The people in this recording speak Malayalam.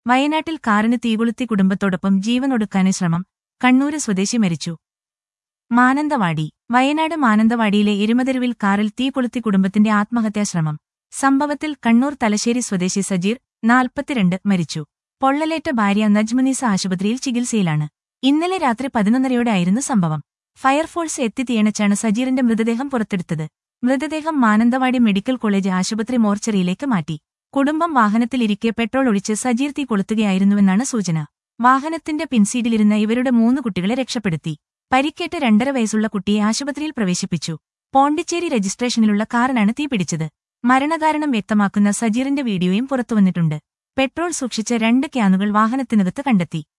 വയനാട്ടിൽ കാറിന് തീകൊളുത്തി കുടുംബത്തോടൊപ്പം ജീവനൊടുക്കാന് ശ്രമം. കണ്ണൂര് സ്വദേശി മരിച്ചു. മാനന്തവാടി. വയനാട് മാനന്തവാടിയിലെ എരുമതെരുവിൽ കാറിൽ തീ കൊളുത്തി കുടുംബത്തിന്റെ ആത്മഹത്യാശ്രമം. സംഭവത്തിൽ കണ്ണൂർ തലശ്ശേരി സ്വദേശി സജീർ, 42, മരിച്ചു. പൊള്ളലേറ്റ ഭാര്യ നജ്മുനീസ ആശുപത്രിയിൽ ചികിത്സയിലാണ്. ഇന്നലെ രാത്രി 11:30 ആയിരുന്നു സംഭവം. ഫയർഫോഴ്സ് എത്തി തീയണച്ചാണ് സജീറിന്റെ മൃതദേഹം പുറത്തെടുത്തത്. മൃതദേഹം മാനന്തവാടി മെഡിക്കൽ കോളേജ് ആശുപത്രി മോർച്ചറിയിലേക്ക് മാറ്റി. കുടുംബം വാഹനത്തിലിരിക്കെ പെട്രോൾ ഒഴിച്ച് സജീർ തീ കൊളുത്തുകയായിരുന്നുവെന്നാണ് സൂചന. വാഹനത്തിന്റെ പിൻസീറ്റിലിരുന്ന ഇവരുടെ 3 കുട്ടികളെ രക്ഷപ്പെടുത്തി. പരിക്കേറ്റ 2.5 വയസ്സുള്ള കുട്ടിയെ ആശുപത്രിയിൽ പ്രവേശിപ്പിച്ചു. പോണ്ടിച്ചേരി രജിസ്ട്രേഷനിലുള്ള കാറിനാണ് തീപിടിച്ചത്. മരണകാരണം വ്യക്തമാക്കുന്ന സജീറിന്റെ വീഡിയോയും പുറത്തുവന്നിട്ടുണ്ട്. പെട്രോൾ സൂക്ഷിച്ച 2 ക്യാനുകൾ വാഹനത്തിനകത്ത് കണ്ടെത്തി.